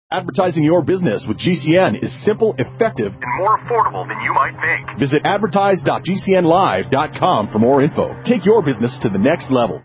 Advertising your business with GCN is simple, effective, and more affordable than you might think. Visit advertise.gcnlive.com for more info. Take your business to the next level.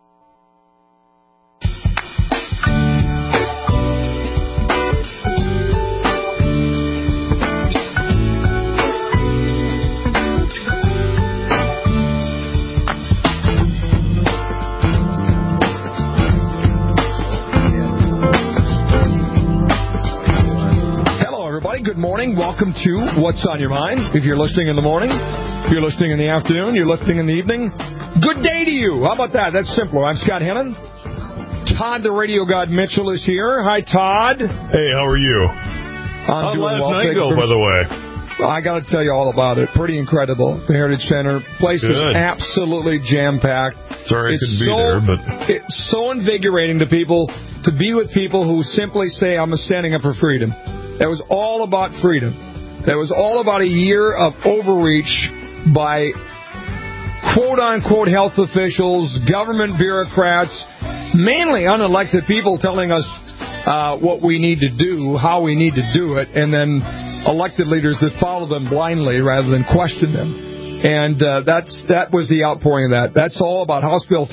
Good morning. Welcome to What's on Your Mind. If you're listening in the morning, if you're listening in the afternoon, you're listening in the evening, good day to you. How about that? That's simpler. I'm Scott Hennon. Todd, the radio god Mitchell, is here. Hi, Todd. Hey, how are you? How'd last night go, by the way? Well, I got to tell you all about it. Pretty incredible. The Heritage Center. Place was absolutely jam-packed. Sorry I couldn't be there, but... It's so invigorating to people to be with people who simply say, I'm standing up for freedom. That was all about freedom. That was all about a year of overreach by quote-unquote health officials, government bureaucrats, mainly unelected people telling us what we need to do, how we need to do it, and then elected leaders that follow them blindly rather than question them. And that was the outpouring of that. That's all about House Bill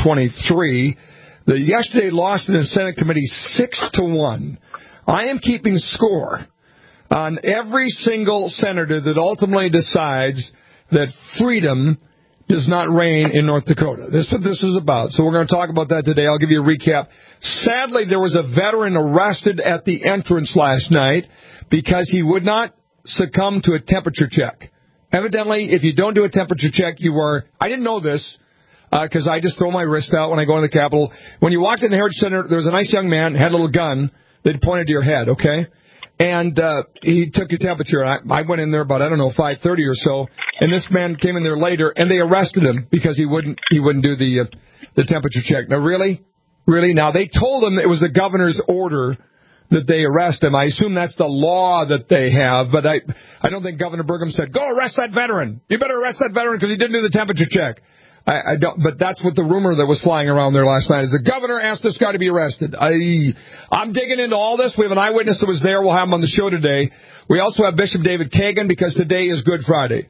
1323 that yesterday lost in the Senate committee 6-1. I am keeping score on every single senator that ultimately decides that freedom does not reign in North Dakota. That's what this is about. So we're going to talk about that today. I'll give you a recap. Sadly, there was a veteran arrested at the entrance last night because he would not succumb to a temperature check. Evidently, if you don't do a temperature check, you are... I didn't know this because I just throw my wrist out when I go in the Capitol. When you walked in the Heritage Center, there was a nice young man, had a little gun. They'd pointed to your head, okay? And he took your temperature. I went in there about, 5:30 or so, and this man came in there later, and they arrested him because he wouldn't do the temperature check. Now, really? Really? Now, they told him it was the governor's order that they arrest him. I assume that's the law that they have, but I don't think Governor Burgum said, go arrest that veteran. You better arrest that veteran because he didn't do the temperature check. I don't, but that's what the rumor that was flying around there last night is the governor asked this guy to be arrested. I'm digging into all this. We have an eyewitness that was there. We'll have him on the show today. We also have Bishop David Kagan because today is Good Friday.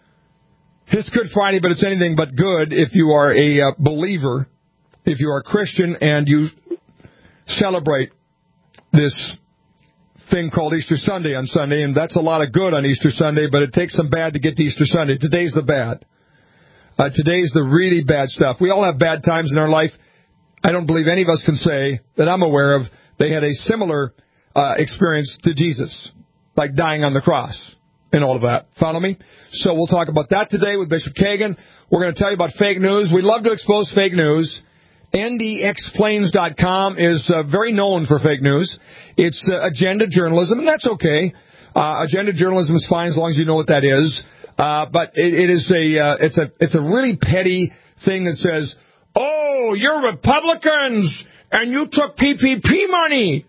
It's Good Friday, but it's anything but good if you are a believer, if you are a Christian and you celebrate this thing called Easter Sunday on Sunday, and that's a lot of good on Easter Sunday, but it takes some bad to get to Easter Sunday. Today's the bad. Today's the really bad stuff. We all have bad times in our life. I don't believe any of us can say that I'm aware of they had a similar experience to Jesus, like dying on the cross and all of that. Follow me? So we'll talk about that today with Bishop Kagan. We're going to tell you about fake news. We love to expose fake news. NDExplains.com is very known for fake news. It's agenda journalism, and that's okay. Agenda journalism is fine as long as you know what that is. But it's a really petty thing that says, oh, you're Republicans and you took PPP money.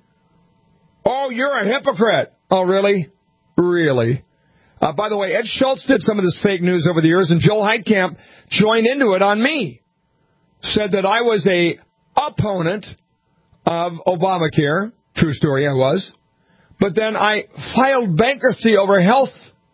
Oh, you're a hypocrite. Oh, really? Really? By the way, Ed Schultz did some of this fake news over the years, and Joel Heitkamp joined into it on me. Said that I was a opponent of Obamacare. True story, I was. But then I filed bankruptcy over health.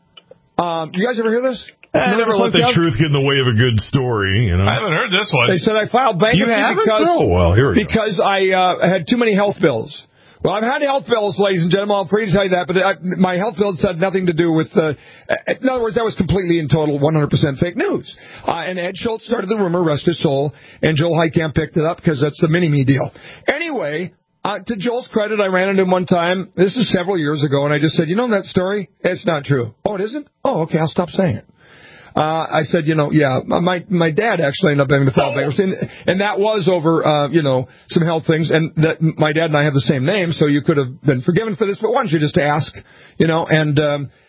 You guys ever hear this? I never let the truth get in the way of a good story, you know. I haven't heard this one. They said I filed bankruptcy because I had too many health bills. Well, I've had health bills, ladies and gentlemen. I'm free to tell you that, but my health bills had nothing to do with... in other words, that was completely and total 100% fake news. And Ed Schultz started the rumor, rest his soul, and Joel Heitkamp picked it up because that's the mini-me deal. Anyway... to Joel's credit, I ran into him one time. This is several years ago, and I just said, you know that story? It's not true. Oh, it isn't? Oh, okay, I'll stop saying it. I said, yeah, my dad actually ended up having to file bankruptcy, and that was over, some health things, and that my dad and I have the same name, so you could have been forgiven for this, but why don't you just ask, and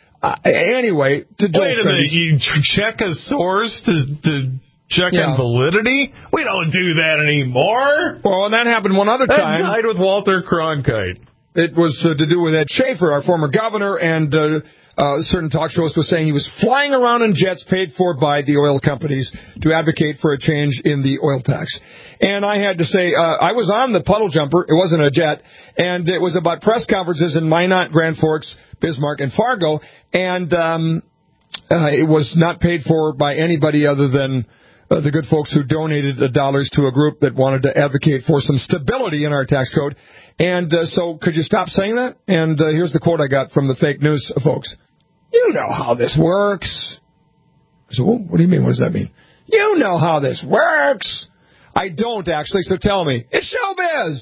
anyway, to Joel's Wait a minute, you check a source to check on validity? We don't do that anymore. Well, and that happened one other time. That died with Walter Cronkite. It was to do with Ed Schaefer, our former governor, and a certain talk show host was saying he was flying around in jets paid for by the oil companies to advocate for a change in the oil tax. And I had to say, I was on the puddle jumper. It wasn't a jet. And it was about press conferences in Minot, Grand Forks, Bismarck, and Fargo. And it was not paid for by anybody other than the good folks who donated dollars to a group that wanted to advocate for some stability in our tax code. And so could you stop saying that? And here's the quote I got from the fake news folks. You know how this works. So what do you mean? What does that mean? You know how this works. I don't, actually, so tell me. It's showbiz.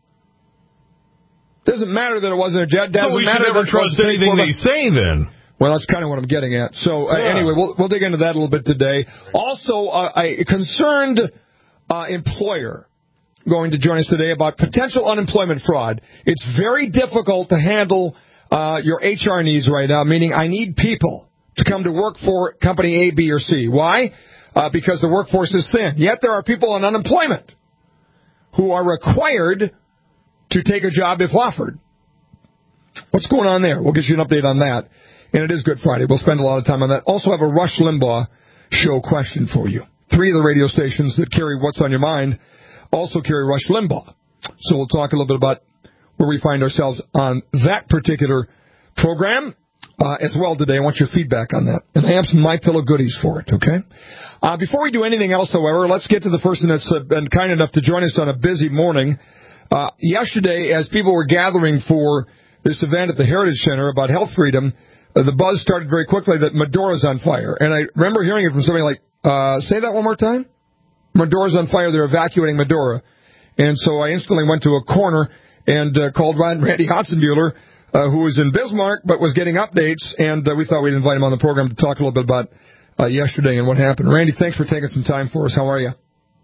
Doesn't matter that it wasn't a jet. Doesn't so we matter should never trust anything they say, then. Well, that's kind of what I'm getting at. So anyway, we'll dig into that a little bit today. Also, a concerned employer going to join us today about potential unemployment fraud. It's very difficult to handle your HR needs right now, meaning I need people to come to work for company A, B, or C. Why? Because the workforce is thin. Yet there are people on unemployment who are required to take a job if offered. What's going on there? We'll get you an update on that. And it is Good Friday. We'll spend a lot of time on that. Also have a Rush Limbaugh show question for you. 3 of the radio stations that carry What's on Your Mind also carry Rush Limbaugh. So we'll talk a little bit about where we find ourselves on that particular program as well today. I want your feedback on that. And I have some MyPillow goodies for it, okay? Before we do anything else, however, let's get to the person that's been kind enough to join us on a busy morning. Yesterday, as people were gathering for this event at the Heritage Center about health freedom, the buzz started very quickly that Medora's on fire. And I remember hearing it from somebody like, say that one more time? Medora's on fire. They're evacuating Medora. And so I instantly went to a corner and called Randy Hotzenbuehler, who was in Bismarck but was getting updates. And we thought we'd invite him on the program to talk a little bit about yesterday and what happened. Randy, thanks for taking some time for us. How are you?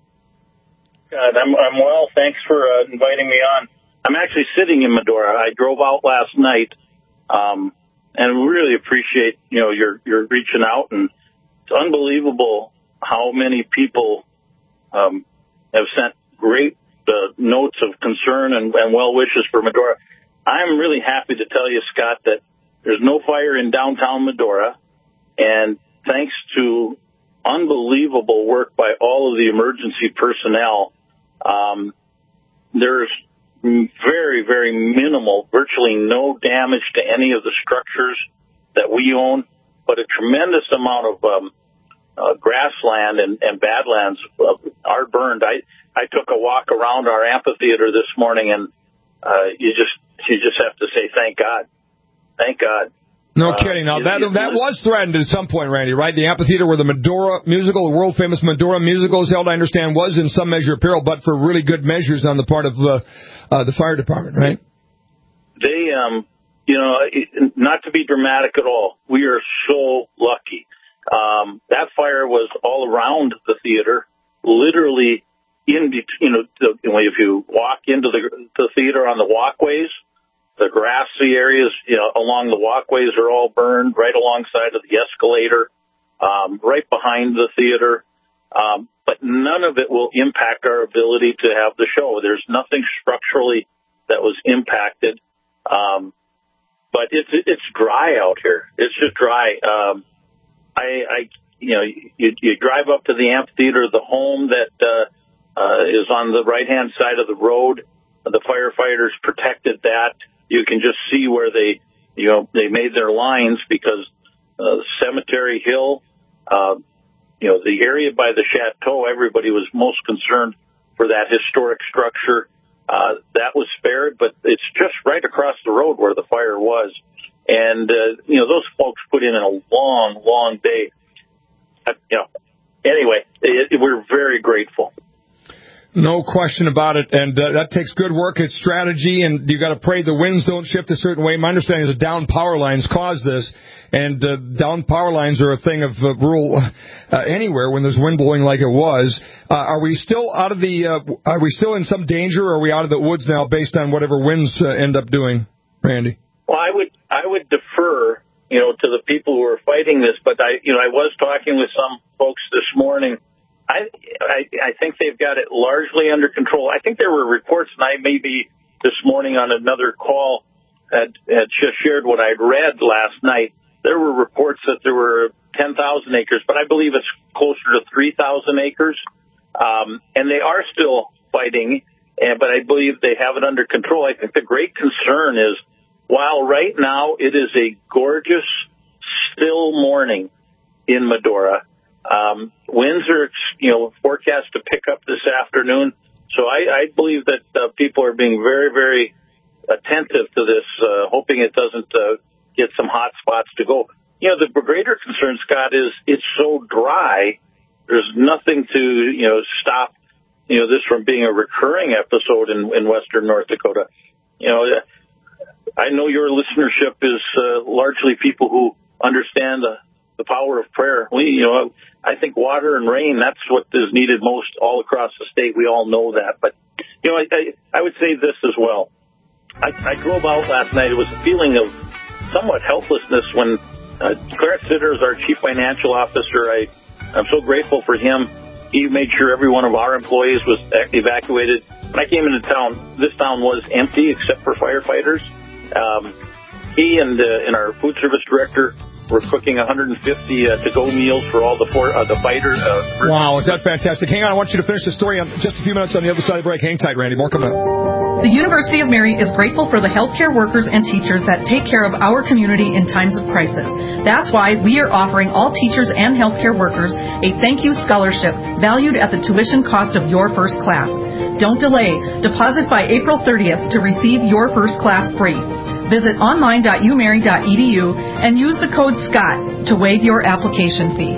Good. I'm well. Thanks for inviting me on. I'm actually sitting in Medora. I drove out last night. And really appreciate, you're reaching out, and it's unbelievable how many people have sent great notes of concern and well wishes for Medora. I'm really happy to tell you, Scott, that there's no fire in downtown Medora, and thanks to unbelievable work by all of the emergency personnel, there's very, very minimal, virtually no damage to any of the structures that we own, but a tremendous amount of grassland and badlands are burned. I took a walk around our amphitheater this morning, and you just have to say thank God. Thank God. No kidding. Now, that was threatened at some point, Randy, right? The amphitheater where the Medora musical, the world-famous Medora musical is held, I understand, was in some measure peril, but for really good measures on the part of the fire department, right? They, not to be dramatic at all, we are so lucky. That fire was all around the theater, literally if you walk into the theater on the walkways, the grassy areas, along the walkways are all burned, right alongside of the escalator, right behind the theater. But none of it will impact our ability to have the show. There's nothing structurally that was impacted. But it's dry out here. It's just dry. You drive up to the amphitheater, the home that is on the right-hand side of the road. The firefighters protected that. You can just see where they made their lines because Cemetery Hill, the area by the chateau, everybody was most concerned for that historic structure. That was spared, but it's just right across the road where the fire was. And, those folks put in a long, long day. Anyway, we're very grateful. No question about it, and that takes good work. It's strategy, and you got to pray the winds don't shift a certain way. My understanding is that down power lines cause this, and down power lines are a thing of rule anywhere when there's wind blowing like it was. Are we still out of the? Are we still in some danger, or are we out of the woods now, based on whatever winds end up doing, Randy? Well, I would defer, to the people who are fighting this, but I was talking with some folks this morning. I think they've got it largely under control. I think there were reports, and I maybe this morning on another call had shared what I'd read last night, there were reports that there were 10,000 acres, but I believe it's closer to 3,000 acres. And they are still fighting, but I believe they have it under control. I think the great concern is, while right now it is a gorgeous, still morning in Medora, winds are, forecast to pick up this afternoon. So I believe that people are being very, very attentive to this, hoping it doesn't get some hot spots to go. The greater concern, Scott, is it's so dry. There's nothing to, stop, this from being a recurring episode in western North Dakota. I know your listenership is largely people who understand the power of prayer. I think water and rain, that's what is needed most all across the state. We all know that. But, I would say this as well. I drove out last night. It was a feeling of somewhat helplessness when Clarence Sitter is our chief financial officer. I'm so grateful for him. He made sure every one of our employees was evacuated. When I came into town, this town was empty except for firefighters. He and our food service director were cooking 150 to-go meals for all the fighters. Wow, is that fantastic? Hang on, I want you to finish the story in just a few minutes on the other side of the break. Hang tight, Randy. More coming up. The University of Mary is grateful for the healthcare workers and teachers that take care of our community in times of crisis. That's why we are offering all teachers and healthcare workers a thank you scholarship valued at the tuition cost of your first class. Don't delay. Deposit by April 30th to receive your first class free. Visit online.umary.edu and use the code SCOTT to waive your application fee.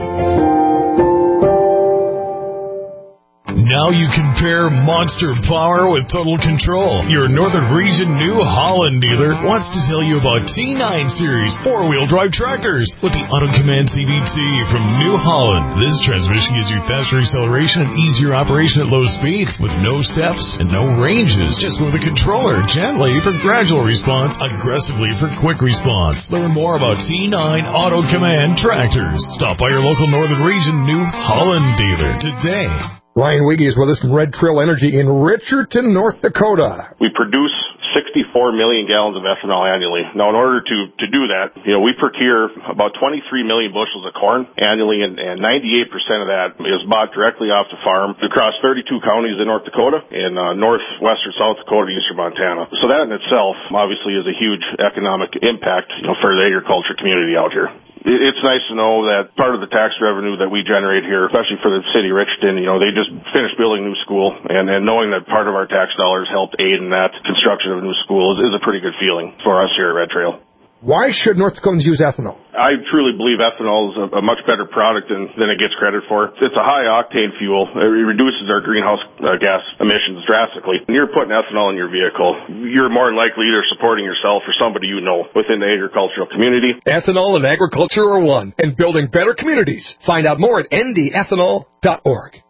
Now you can pair monster power with total control. Your Northern Region New Holland dealer wants to tell you about T9 Series 4-wheel drive tractors with the Auto Command CVT from New Holland. This transmission gives you faster acceleration and easier operation at low speeds with no steps and no ranges. Just with a controller, gently for gradual response, aggressively for quick response. Learn more about T9 Auto Command tractors. Stop by your local Northern Region New Holland dealer today. Ryan Wiggy is with us from Red Trail Energy in Richardson, North Dakota. We produce 64 million gallons of ethanol annually. Now, in order to do that, we procure about 23 million bushels of corn annually, and 98% of that is bought directly off the farm across 32 counties in North Dakota and northwestern South Dakota, eastern Montana. So that in itself, obviously, is a huge economic impact for the agriculture community out here. It's nice to know that part of the tax revenue that we generate here, especially for the city of Richardson, they just finished building a new school, and knowing that part of our tax dollars helped aid in that construction of a new school is a pretty good feeling for us here at Red Trail. Why should North Dakotans use ethanol? I truly believe ethanol is a much better product than it gets credit for. It's a high-octane fuel. It reduces our greenhouse gas emissions drastically. When you're putting ethanol in your vehicle, you're more than likely either supporting yourself or somebody you know within the agricultural community. Ethanol and agriculture are one, and building better communities. Find out more at ndethanol.org.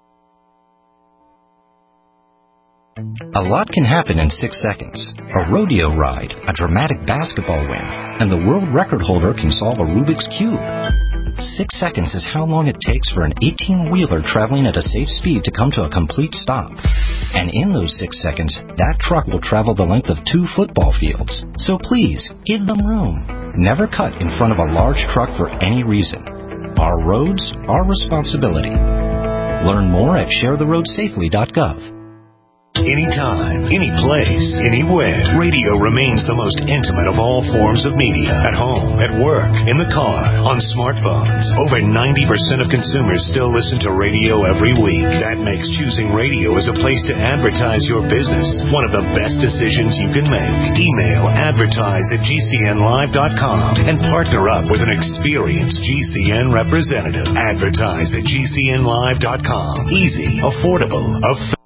A lot can happen in 6 seconds. A rodeo ride, a dramatic basketball win, and the world record holder can solve a Rubik's Cube. 6 seconds is how long it takes for an 18-wheeler traveling at a safe speed to come to a complete stop. And in those 6 seconds, that truck will travel the length of 2 football fields. So please, give them room. Never cut in front of a large truck for any reason. Our roads, our responsibility. Learn more at sharetheroadsafely.gov. Anytime, any place, anywhere, radio remains the most intimate of all forms of media. At home, at work, in the car, on smartphones. Over 90% of consumers still listen to radio every week. That makes choosing radio as a place to advertise your business one of the best decisions you can make. Email advertise@gcnlive.com and partner up with an experienced GCN representative. Advertise@gcnlive.com. Easy, affordable,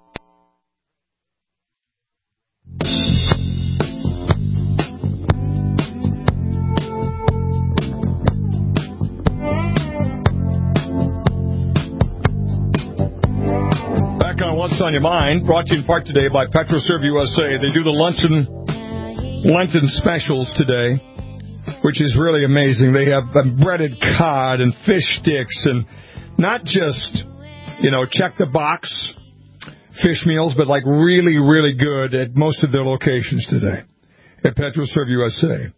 What's on Your Mind, brought to you in part today by PetroServe USA. They do the Lenten specials today, which is really amazing. They have breaded cod and fish sticks, and not just, check the box fish meals, but like really, really good at most of their locations today at PetroServe USA.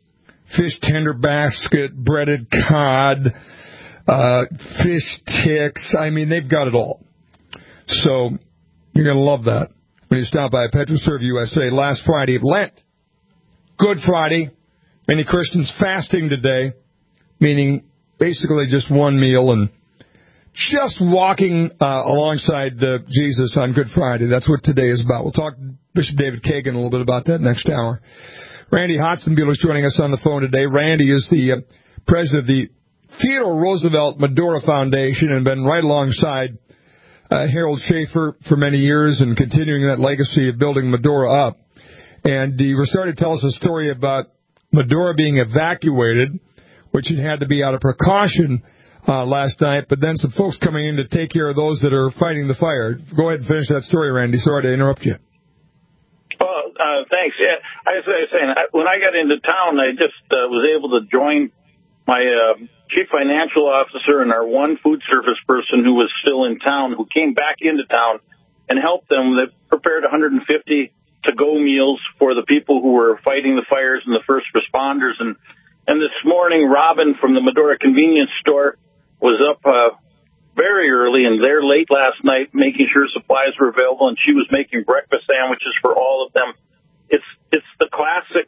fish tender basket, breaded cod, fish sticks. I mean, they've got it all. So you're going to love that when you stop by PetroServe USA. Last Friday of Lent, Good Friday. Many Christians fasting today, meaning basically just one meal and just walking alongside Jesus on Good Friday. That's what today is about. We'll talk to Bishop David Kagan a little bit about that next hour. Randy Hotzenbuehler is joining us on the phone today. Randy is the president of the Theodore Roosevelt Medora Foundation and been right alongside Harold Schaefer for many years and continuing that legacy of building Medora up. And he was starting to tell us a story about Medora being evacuated, which it had to be out of precaution last night, but then some folks coming in to take care of those that are fighting the fire. Go ahead and finish that story, Randy. Sorry to interrupt you. Thanks. Yeah, I was saying, when I got into town, I just was able to join my chief financial officer and our one food service person who was still in town, who came back into town and helped them. They prepared 150 to-go meals for the people who were fighting the fires and the first responders. And this morning, Robin from the Medora convenience store was up very early and there late last night making sure supplies were available, and she was making breakfast sandwiches for all of them. It's the classic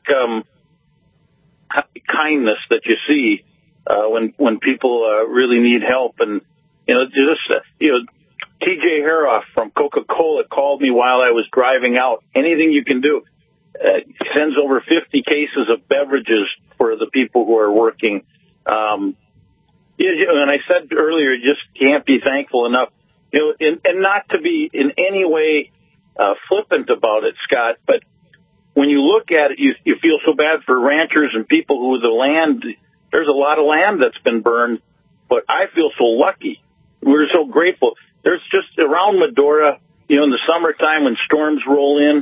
kindness that you see when people really need help. And TJ Haroff from Coca-Cola called me while I was driving out. Anything you can do. Sends over 50 cases of beverages for the people who are working. And I said earlier, you just can't be thankful enough. And not to be in any way flippant about it, Scott, but when you look at it, you feel so bad for ranchers and people who the land. There's a lot of land that's been burned, but I feel so lucky. We're so grateful. There's just around Medora, in the summertime when storms roll in,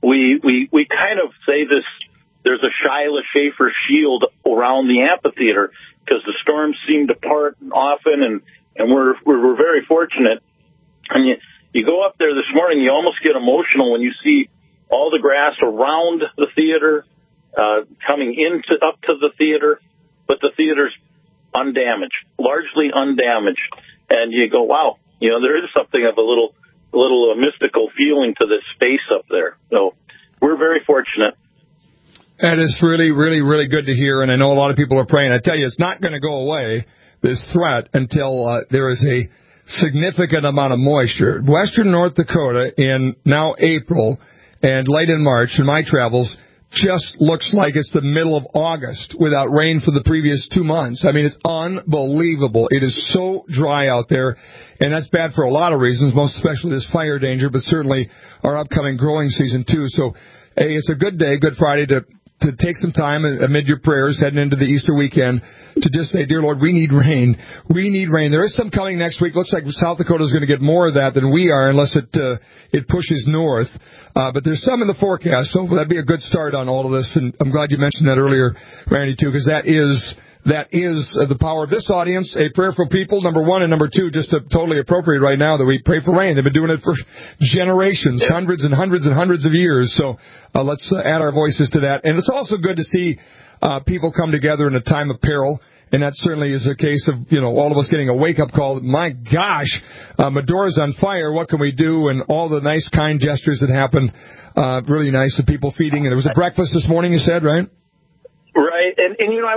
we kind of say this. There's a Shiloh Schaefer shield around the amphitheater because the storms seem to part often, and we're very fortunate. And you go up there this morning, you almost get emotional when you see all the grass around the theater coming up to the theater, but the theater's undamaged, largely undamaged. And you go, wow, there is something of a little mystical feeling to this space up there. So we're very fortunate. That is really, really, really good to hear, and I know a lot of people are praying. I tell you, it's not going to go away, this threat, until there is a significant amount of moisture. Western North Dakota in now April and late in March, in my travels, just looks like it's the middle of August without rain for the previous 2 months. I mean, it's unbelievable. It is so dry out there, and that's bad for a lot of reasons, most especially this fire danger, but certainly our upcoming growing season, too. So, hey, it's a good day, Good Friday, to take some time amid your prayers heading into the Easter weekend to just say, dear Lord, we need rain. We need rain. There is some coming next week. Looks like South Dakota is going to get more of that than we are unless it pushes north. But there's some in the forecast, so that'd be a good start on all of this. And I'm glad you mentioned that earlier, Randy, too, because that is the power of this audience, a prayerful people, number one, and number two, just totally appropriate right now that we pray for rain. They've been doing it for generations, hundreds and hundreds and hundreds of years. So let's add our voices to that. And it's also good to see people come together in a time of peril. And that certainly is a case of, all of us getting a wake-up call. My gosh, Medora's on fire. What can we do? And all the nice, kind gestures that happen. Really nice of people feeding. And there was a breakfast this morning, you said, right? Right. And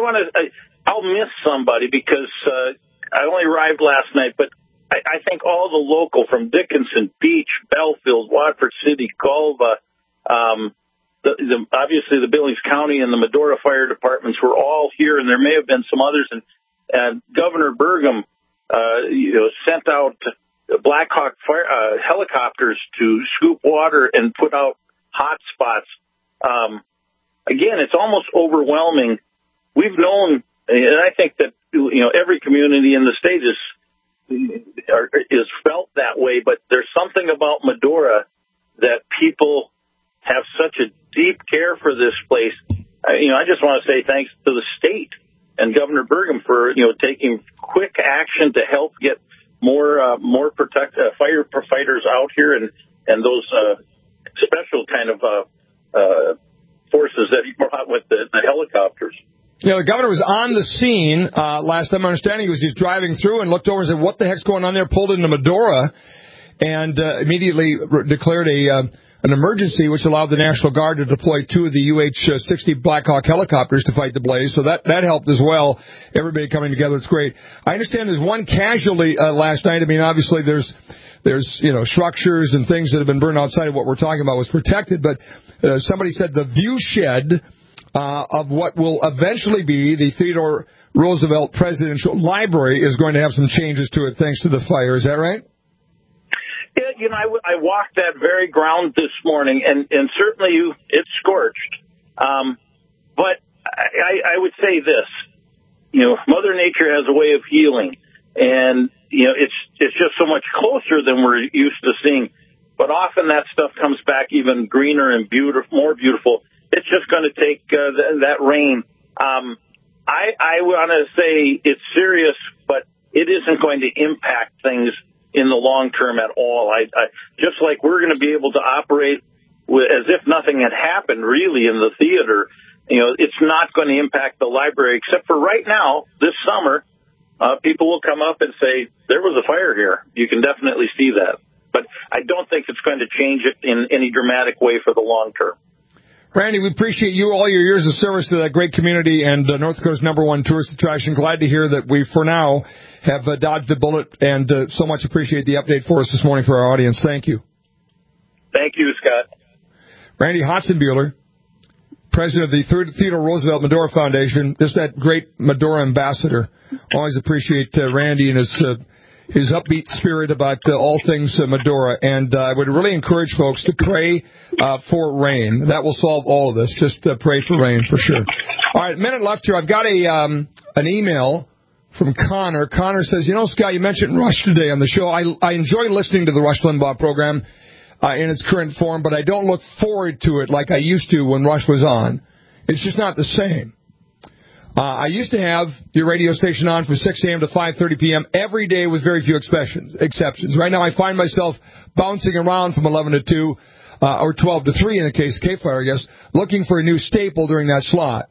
I'll miss somebody because I only arrived last night, but I think all the local from Dickinson, Beach, Belfield, Watford City, Galva, obviously the Billings County and the Medora Fire Departments were all here, and there may have been some others. And Governor Burgum, sent out Black Hawk helicopters to scoop water and put out hot spots. Again, it's almost overwhelming. We've known, and I think that every community in the state is felt that way. But there's something about Medora that people have such a deep care for this place. I just want to say thanks to the state and Governor Burgum for taking quick action to help get more firefighters out here and those special kind of forces that he brought with the helicopters. You know, the governor was on the scene last time. My understanding was he was driving through and looked over and said, what the heck's going on there? Pulled into Medora and immediately declared an emergency, which allowed the National Guard to deploy 2 of the UH-60 Black Hawk helicopters to fight the blaze. So that helped as well. Everybody coming together. It's great. I understand there's one casualty last night. I mean, obviously there's structures and things that have been burned outside of what we're talking about was protected. But somebody said the view shed of what will eventually be the Theodore Roosevelt Presidential Library is going to have some changes to it thanks to the fire. Is that right? Yeah, I walked that very ground this morning, and certainly it's scorched. But I would say this, Mother Nature has a way of healing, and, it's just so much closer than we're used to seeing. But often that stuff comes back even greener and more beautiful. It's just going to take that rain. I want to say it's serious, but it isn't going to impact things in the long term at all. I just like we're going to be able to operate as if nothing had happened really in the theater. It's not going to impact the library, except for right now, this summer, people will come up and say, there was a fire here. You can definitely see that. But I don't think it's going to change it in any dramatic way for the long term. Randy, we appreciate you, all your years of service to that great community and North Dakota's #1 tourist attraction. Glad to hear that we, for now, have dodged a bullet, and so much appreciate the update for us this morning for our audience. Thank you. Thank you, Scott. Randy Hotzenbuehler, president of the Theodore Roosevelt Medora Foundation, just that great Medora ambassador. Always appreciate Randy and his upbeat spirit about all things Medora. And I would really encourage folks to pray for rain. That will solve all of this. Just pray for rain, for sure. All right, a minute left here. I've got an email from Connor. Connor says, Scott, you mentioned Rush today on the show. I enjoy listening to the Rush Limbaugh program in its current form, but I don't look forward to it like I used to when Rush was on. It's just not the same. I used to have your radio station on from 6 a.m. to 5:30 p.m. every day with very few exceptions. Right now I find myself bouncing around from 11 to 2 or 12 to 3 in the case of K-Fire, I guess, looking for a new staple during that slot.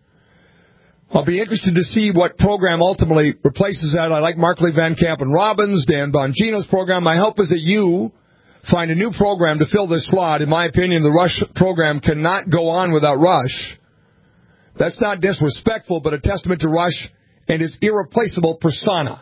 I'll be interested to see what program ultimately replaces that. I like Markley, Van Camp, and Robbins, Dan Bongino's program. My hope is that you find a new program to fill this slot. In my opinion, the Rush program cannot go on without Rush. That's not disrespectful, but a testament to Rush and his irreplaceable persona.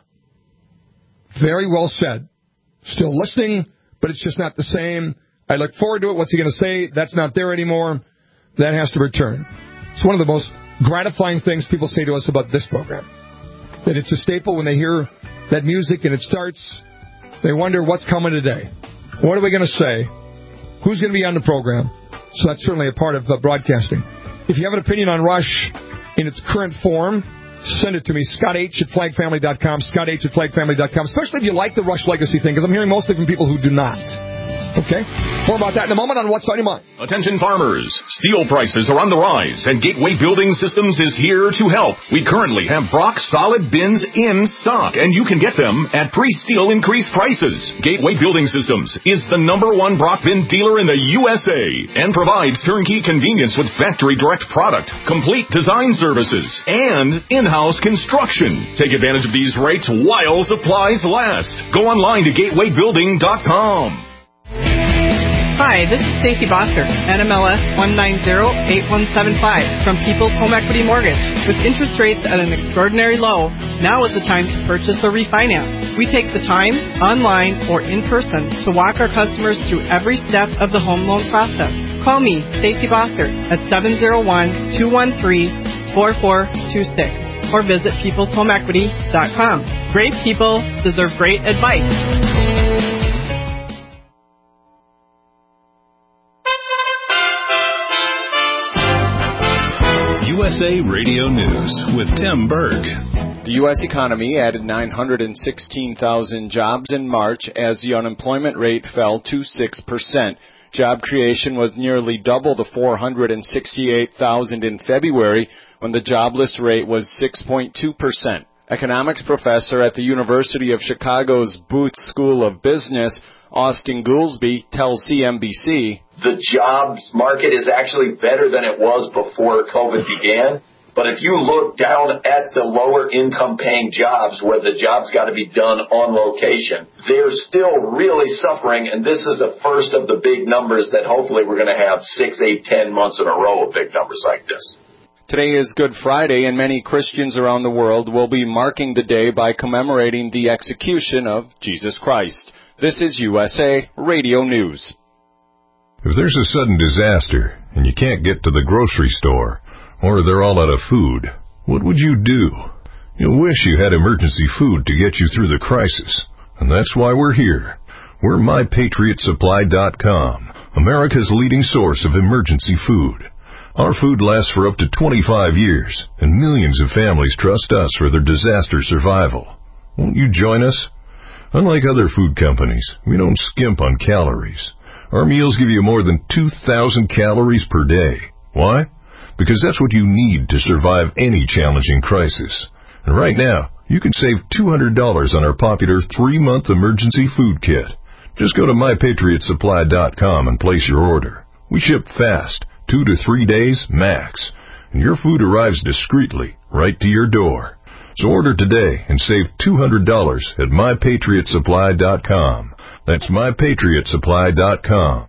Very well said. Still listening, but it's just not the same. I look forward to it. What's he going to say? That's not there anymore. That has to return. It's one of the most gratifying things people say to us about this program. That it's a staple when they hear that music and it starts, they wonder what's coming today. What are we going to say? Who's going to be on the program? So that's certainly a part of broadcasting. If you have an opinion on Rush in its current form, send it to me, ScottH@FlagFamily.com, ScottH@FlagFamily.com, especially if you like the Rush Legacy thing, because I'm hearing mostly from people who do not. Okay? More about that in a moment on What's on Your Mind. Attention farmers. Steel prices are on the rise, and Gateway Building Systems is here to help. We currently have Brock solid bins in stock, and you can get them at pre-steel increased prices. Gateway Building Systems is the #1 Brock bin dealer in the USA and provides turnkey convenience with factory direct product, complete design services, and in-house construction. Take advantage of these rates while supplies last. Go online to gatewaybuilding.com. Hi, this is Stacey Bosker, NMLS 1908175 from People's Home Equity Mortgage. With interest rates at an extraordinary low, now is the time to purchase or refinance. We take the time, online or in person, to walk our customers through every step of the home loan process. Call me, Stacey Bosker, at 701-213-4426 or visit peopleshomeequity.com. Great people deserve great advice. USA Radio News with Tim Berg. The U.S. economy added 916,000 jobs in March as the unemployment rate fell to 6%. Job creation was nearly double the 468,000 in February when the jobless rate was 6.2%. Economics professor at the University of Chicago's Booth School of Business, Austin Goolsbee, tells CNBC, the jobs market is actually better than it was before COVID began. But if you look down at the lower income paying jobs where the job's got to be done on location, they're still really suffering, and this is the first of the big numbers that hopefully we're going to have 6, 8, 10 months in a row of big numbers like this. Today is Good Friday, and many Christians around the world will be marking the day by commemorating the execution of Jesus Christ. This is USA Radio News. If there's a sudden disaster and you can't get to the grocery store, or they're all out of food, what would you do? You'll wish you had emergency food to get you through the crisis. And that's why we're here. We're MyPatriotSupply.com, America's leading source of emergency food. Our food lasts for up to 25 years, and millions of families trust us for their disaster survival. Won't you join us? Unlike other food companies, we don't skimp on calories. Our meals give you more than 2,000 calories per day. Why? Because that's what you need to survive any challenging crisis. And right now, you can save $200 on our popular 3-month emergency food kit. Just go to MyPatriotSupply.com and place your order. We ship fast, 2 to 3 days max, and your food arrives discreetly right to your door. So order today and save $200 at MyPatriotSupply.com. That's MyPatriotSupply.com.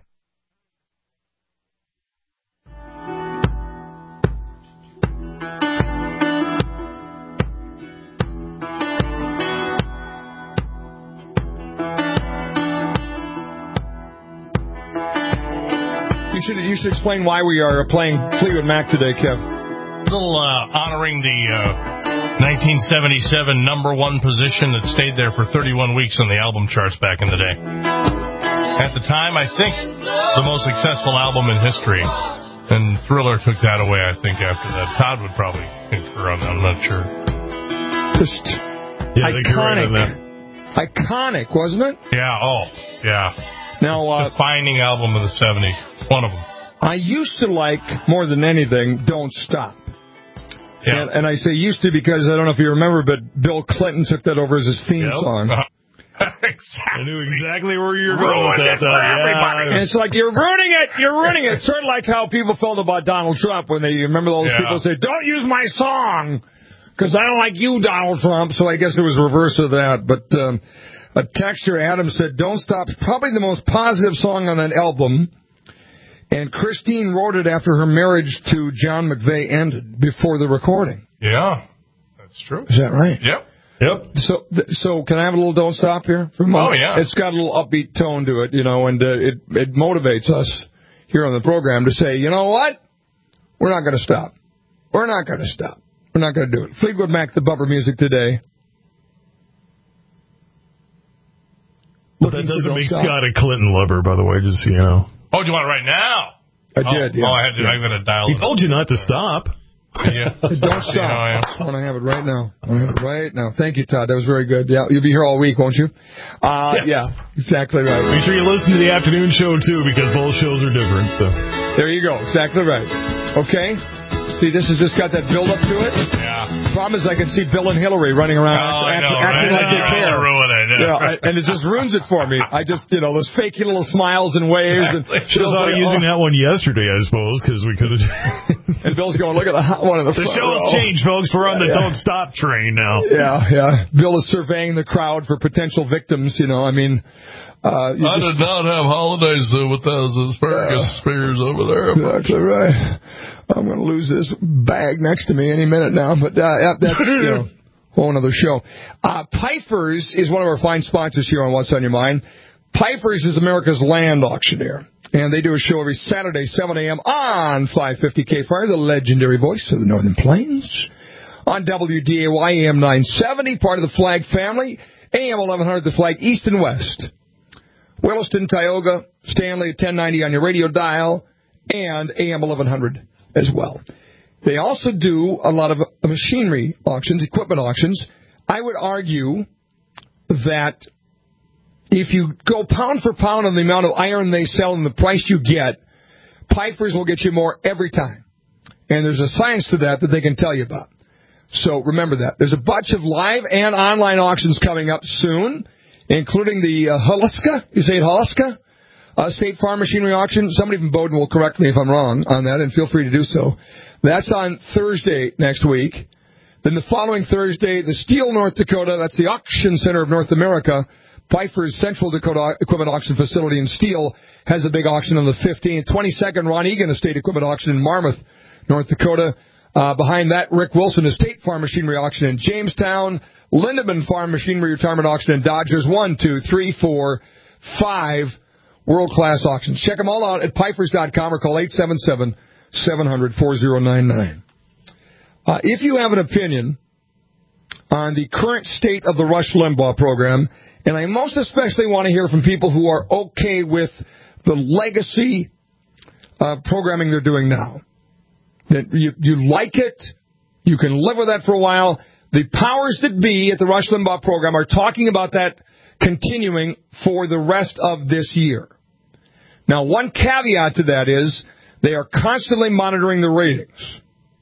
You should explain why we are playing Fleetwood Mac today, Kev. A little honoring the 1977 number one position that stayed there for 31 weeks on the album charts back in the day. At the time, I think the most successful album in history. And Thriller took that away, I think, after that. Todd would probably concur on that. I'm not sure. Just iconic. Iconic, wasn't it? Yeah, yeah. Now, defining album of the 70s. One of them. I used to like, more than anything, Don't Stop. Yeah. And I say used to because I don't know if you remember, but Bill Clinton took that over as his theme song. Exactly. I knew exactly where you were going with that. And it's like, you're ruining it. Sort of like how people felt about Donald Trump when they, remember those people say, don't use my song, because I don't like you, Donald Trump. So I guess it was reverse of that. But a texter, Adam, said, Don't Stop, probably the most positive song on that album. And Christine wrote it after her marriage to John McVeigh ended, before the recording. Yeah, that's true. Is that right? Yep. So can I have a little Don't Stop here? Yeah. It's got a little upbeat tone to it, and it motivates us here on the program to say, you know what? We're not going to stop. We're not going to stop. We're not going to do it. Fleetwood Mac, the bumper music today. But that doesn't make Scott a Clinton lover, by the way, just so you know. Oh, do you want it right now? I did, yeah. I'm going to dial it. He told you not to stop. Yeah. Don't stop. I want to have it right now. Thank you, Todd. That was very good. Yeah, you'll be here all week, won't you? Yes. Yeah, exactly right. Make sure you listen to the afternoon show, too, because both shows are different. So there you go. Exactly right. Okay? See, this has just got that build-up to it. Yeah. Problem is I can see Bill and Hillary running around acting like they care. Ruin it. And it just ruins it for me. I just, those fakey little smiles and waves. Exactly. And should have thought of using that one yesterday, I suppose, because we could have. And Bill's going, look at the hot one in the front row. The show's changed, folks. We're on the Don't Stop train now. Yeah. Bill is surveying the crowd for potential victims, I mean... I did not have holidays with those asparagus spears over there. Exactly right. I'm going to lose this bag next to me any minute now, but that's whole another show. Pfeiffer's is one of our fine sponsors here on What's on Your Mind. Pfeiffer's is America's land auctioneer, and they do a show every Saturday, 7 a.m. on 550 KFire, the legendary voice of the Northern Plains, on WDAY AM 970, part of the Flag family, AM 1100, the Flag East and West. Williston, Tioga, Stanley at 1090 on your radio dial, and AM 1100 as well. They also do a lot of machinery auctions, equipment auctions. I would argue that if you go pound for pound on the amount of iron they sell and the price you get, Pfeiffer's will get you more every time. And there's a science to that they can tell you about. So remember that. There's a bunch of live and online auctions coming up soon, including the Holiska, you say it Holiska? State Farm Machinery Auction. Somebody from Bowdoin will correct me if I'm wrong on that, and feel free to do so. That's on Thursday next week. Then the following Thursday, the Steel, North Dakota, that's the Auction Center of North America, Pfeiffer's Central Dakota Equipment Auction Facility in Steel has a big auction on the 15th. 22nd, Ron Egan Estate Equipment Auction in Marmarth, North Dakota. Behind that, Rick Wilson Estate Farm Machinery Auction in Jamestown. Lindemann Farm Machinery Retirement Auction in Dodgers. 1, 2, 3, 4, 5 world-class auctions. Check them all out at Pfeiffers.com or call 877-700-4099. If you have an opinion on the current state of the Rush Limbaugh program, and I most especially want to hear from people who are okay with the legacy programming they're doing now, that you like it, you can live with that for a while. The powers that be at the Rush Limbaugh program are talking about that continuing for the rest of this year. Now, one caveat to that is they are constantly monitoring the ratings.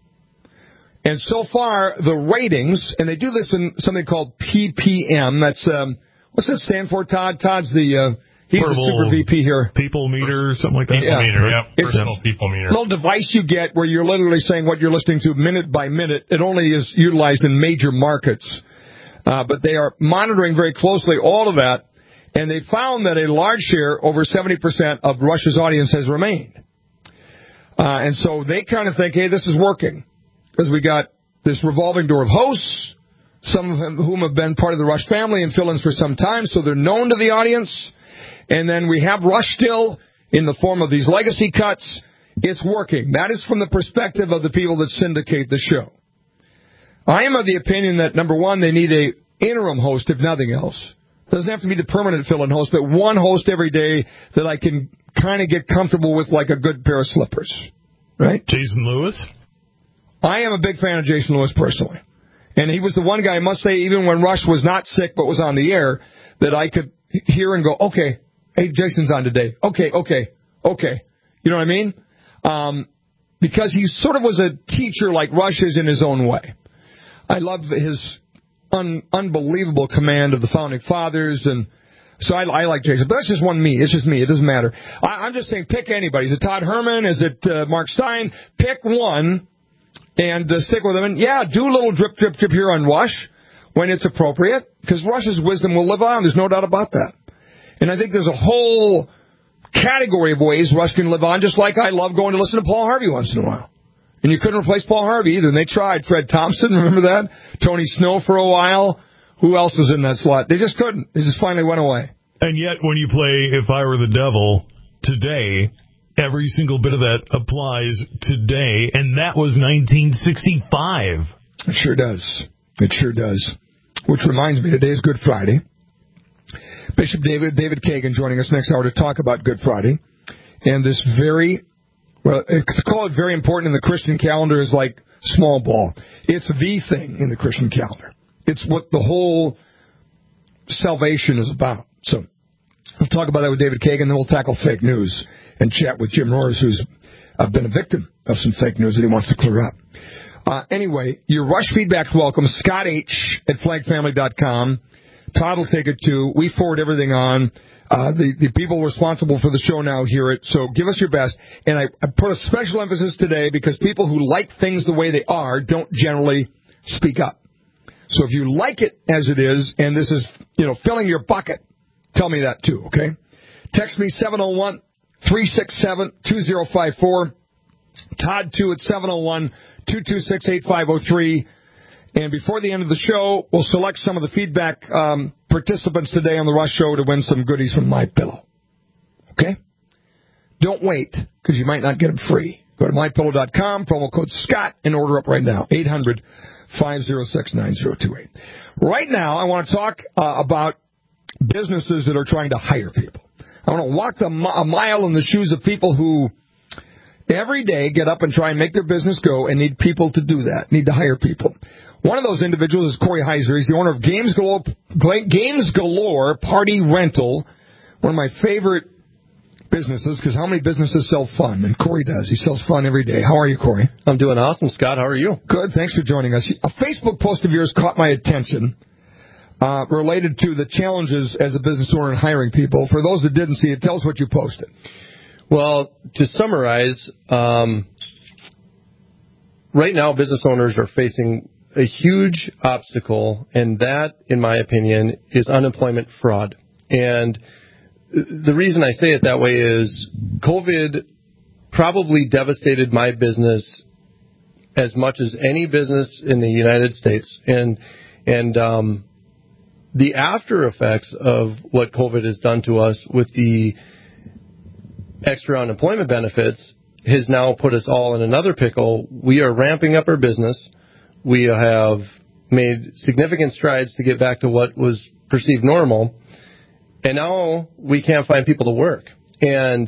And so far, the ratings, and they do this in something called PPM. That's, what's that stand for, Todd? Todd's the, he's the super VP here. People meter, something like that. People meter, yeah. Personal people meter. A little device you get where you're literally saying what you're listening to minute by minute. It only is utilized in major markets. But they are monitoring very closely all of that. And they found that a large share, over 70% of Rush's audience has remained. And so they kind of think, hey, this is working. Because we got this revolving door of hosts, some of whom have been part of the Rush family and fill-ins for some time, so they're known to the audience. And then we have Rush still in the form of these legacy cuts. It's working. That is from the perspective of the people that syndicate the show. I am of the opinion that, number one, they need a interim host, if nothing else. Doesn't have to be the permanent fill-in host, but one host every day that I can kind of get comfortable with like a good pair of slippers. Right? Jason Lewis? I am a big fan of Jason Lewis personally. And he was the one guy, I must say, even when Rush was not sick but was on the air, that I could hear and go, okay, hey, Jason's on today. Okay. You know what I mean? Because he sort of was a teacher like Rush is in his own way. I love his unbelievable command of the Founding Fathers, and so I like Jason. But that's just one me. It's just me. It doesn't matter. I'm just saying pick anybody. Is it Todd Herman? Is it Mark Stein? Pick one. And stick with them. And, yeah, do a little drip here on Rush when it's appropriate, because Rush's wisdom will live on. There's no doubt about that. And I think there's a whole category of ways Rush can live on, just like I love going to listen to Paul Harvey once in a while. And you couldn't replace Paul Harvey either. And they tried. Fred Thompson, remember that? Tony Snow for a while. Who else was in that slot? They just couldn't. They just finally went away. And yet, when you play If I Were the Devil today, every single bit of that applies today, and that was 1965. It sure does. It sure does. Which reminds me, today is Good Friday. Bishop David Kagan joining us next hour to talk about Good Friday. And this to call it very important in the Christian calendar is like small ball. It's the thing in the Christian calendar. It's what the whole salvation is about. So we'll talk about that with David Kagan, then we'll tackle fake news and chat with Jim Rohrs, who's been a victim of some fake news that he wants to clear up. Anyway, your Rush feedback's welcome. Scott H. at flagfamily.com. Todd will take it too. We forward everything on. The people responsible for the show now hear it, so give us your best. And I put a special emphasis today because people who like things the way they are don't generally speak up. So if you like it as it is, and this is, filling your bucket, tell me that too, okay? Text me 701-367-2054. Todd, too, at 701-226-8503. And before the end of the show, we'll select some of the feedback participants today on the Rush Show to win some goodies from MyPillow. Okay? Don't wait, because you might not get them free. Go to MyPillow.com, promo code SCOTT, and order up right now. 800-506-9028. Right now, I want to talk about businesses that are trying to hire people. I want to walk a mile in the shoes of people who every day get up and try and make their business go and need people to do that, need to hire people. One of those individuals is Corey Heiser. He's the owner of Games Galore Party Rental, one of my favorite businesses, because how many businesses sell fun? And Corey does. He sells fun every day. How are you, Corey? I'm doing awesome, Scott. How are you? Good. Thanks for joining us. A Facebook post of yours caught my attention related to the challenges as a business owner in hiring people. For those that didn't see it, tell us what you posted. Well, to summarize, right now business owners are facing a huge obstacle, and that, in my opinion, is unemployment fraud. And the reason I say it that way is COVID probably devastated my business as much as any business in the United States. And the after effects of what COVID has done to us with the extra unemployment benefits has now put us all in another pickle. We are ramping up our business. We have made significant strides to get back to what was perceived normal. And now we can't find people to work. And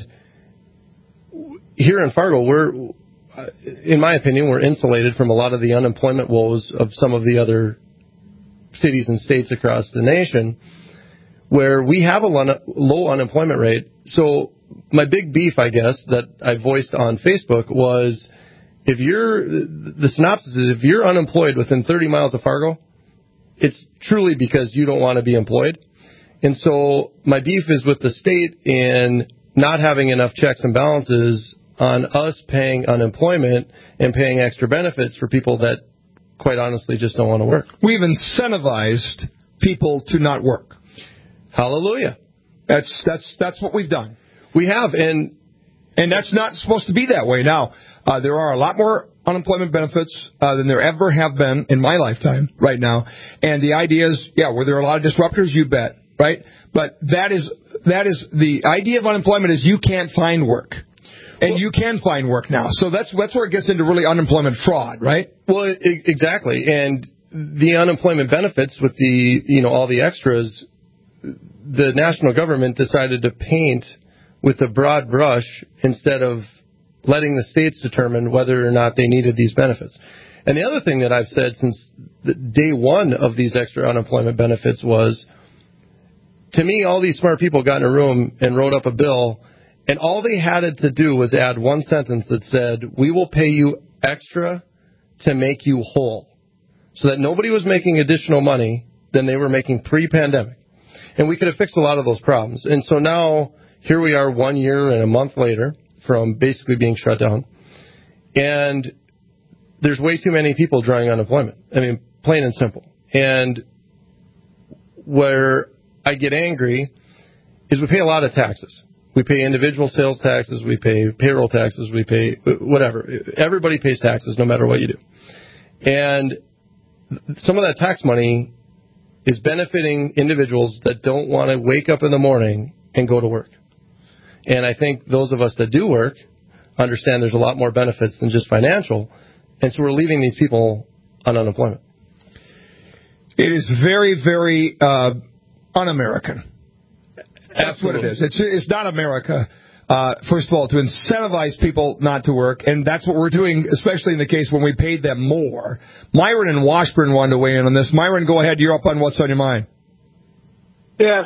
here in Fargo, in my opinion, we're insulated from a lot of the unemployment woes of some of the other cities and states across the nation, where we have a low unemployment rate. So my big beef, I guess, that I voiced on Facebook was, the synopsis is, if you're unemployed within 30 miles of Fargo, it's truly because you don't want to be employed. And so my beef is with the state in not having enough checks and balances on us paying unemployment and paying extra benefits for people that, quite honestly, just don't want to work. We've incentivized people to not work. Hallelujah. That's what we've done. We have, and that's not supposed to be that way. Now, there are a lot more unemployment benefits than there ever have been in my lifetime right now. And the idea is, were there a lot of disruptors? You bet, right? But that is the idea of unemployment is you can't find work. And you can find work now. So that's where it gets into really unemployment fraud, right? Well, exactly. And the unemployment benefits with all the extras, the national government decided to paint with a broad brush instead of letting the states determine whether or not they needed these benefits. And the other thing that I've said since day one of these extra unemployment benefits was, to me, all these smart people got in a room and wrote up a bill, and all they had to do was add one sentence that said, we will pay you extra to make you whole, so that nobody was making additional money than they were making pre-pandemic. And we could have fixed a lot of those problems. And so now, here we are 1 year and a month later from basically being shut down. And there's way too many people drawing unemployment. I mean, plain and simple. And where I get angry is we pay a lot of taxes. We pay individual sales taxes, we pay payroll taxes, we pay whatever. Everybody pays taxes no matter what you do. And some of that tax money is benefiting individuals that don't want to wake up in the morning and go to work. And I think those of us that do work understand there's a lot more benefits than just financial, and so we're leaving these people on unemployment. It is very, very un-American. That's what it is. It's not America, first of all, to incentivize people not to work, and that's what we're doing, especially in the case when we paid them more. Myron and Washburn wanted to weigh in on this. Myron, go ahead. You're up on What's on Your Mind. Yes,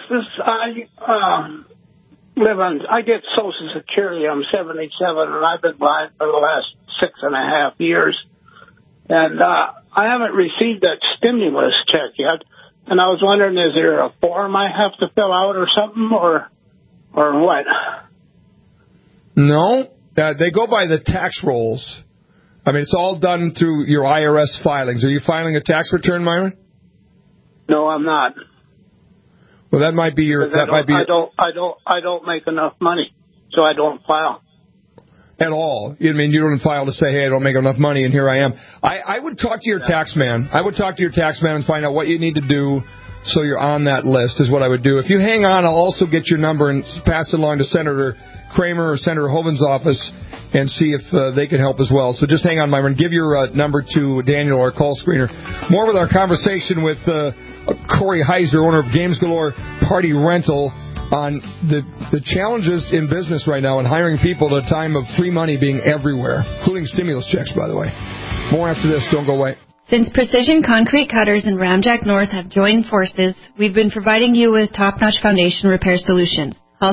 I get Social Security. I'm 77, and I've been blind for the last 6.5 years. And I haven't received that stimulus check yet. And I was wondering, is there a form I have to fill out or something, or what? No, they go by the tax rolls. I mean, it's all done through your IRS filings. Are you filing a tax return, Myron? No, I'm not. Well, that might be your. I don't make enough money, so I don't file. At all. I mean, you don't file to say, hey, I don't make enough money, and here I am. I would talk to your tax man. I would talk to your tax man and find out what you need to do so you're on that list is what I would do. If you hang on, I'll also get your number and pass it along to Senator Kramer or Senator Hoeven's office and see if they can help as well. So just hang on, Myron. Give your number to Daniel, our call screener. More with our conversation with Corey Heiser, owner of Games Galore Party Rental, on the challenges in business right now and hiring people at a time of free money being everywhere, including stimulus checks, by the way. More after this. Don't go away. Since Precision Concrete Cutters and Ramjack North have joined forces, we've been providing you with top-notch foundation repair solutions. Call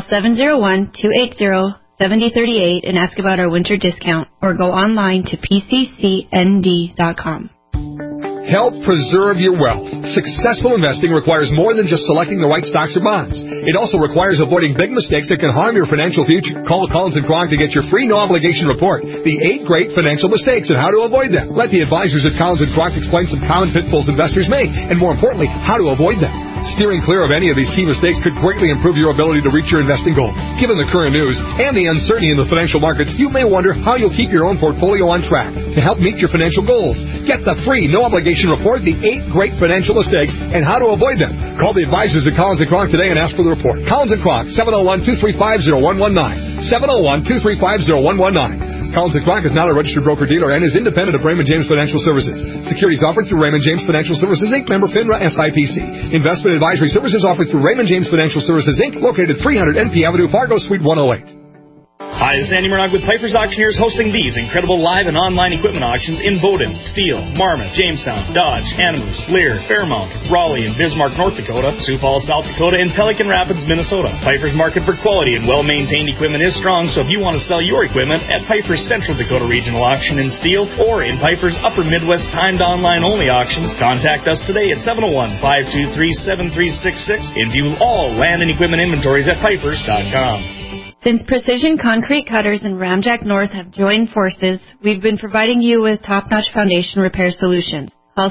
701-280-7038 and ask about our winter discount, or go online to pccnd.com. help preserve your wealth. Successful investing requires more than just selecting the right stocks or bonds. It also requires avoiding big mistakes that can harm your financial future. Call Collins & Kronk to get your free no-obligation report, The 8 Great Financial Mistakes and How to Avoid Them. Let the advisors at Collins & Kronk explain some common pitfalls investors make, and more importantly, how to avoid them. Steering clear of any of these key mistakes could greatly improve your ability to reach your investing goals. Given the current news and the uncertainty in the financial markets, you may wonder how you'll keep your own portfolio on track to help meet your financial goals. Get the free, no-obligation report, The 8 Great Financial Mistakes and How to Avoid Them. Call the advisors at Collins & Kronk today and ask for the report. Collins & Kronk, 701-235-0119. 701-235-0119. Collins & Kronk is not a registered broker-dealer and is independent of Raymond James Financial Services. Securities offered through Raymond James Financial Services, Inc., member FINRA SIPC. Investment advisory services offered through Raymond James Financial Services, Inc., located 300 NP Avenue, Fargo, Suite 108. Hi, this is Andy Murdoch with Piper's Auctioneers, hosting these incredible live and online equipment auctions in Bowdoin, Steele, Marmot, Jamestown, Dodge, Animus, Lear, Fairmount, Raleigh, and Bismarck, North Dakota, Sioux Falls, South Dakota, and Pelican Rapids, Minnesota. Piper's market for quality and well-maintained equipment is strong, so if you want to sell your equipment at Piper's Central Dakota Regional Auction in Steele or in Piper's Upper Midwest timed online-only auctions, contact us today at 701-523-7366 and view all land and equipment inventories at Pipers.com. Since Precision Concrete Cutters and Ramjack North have joined forces, we've been providing you with top-notch foundation repair solutions. Call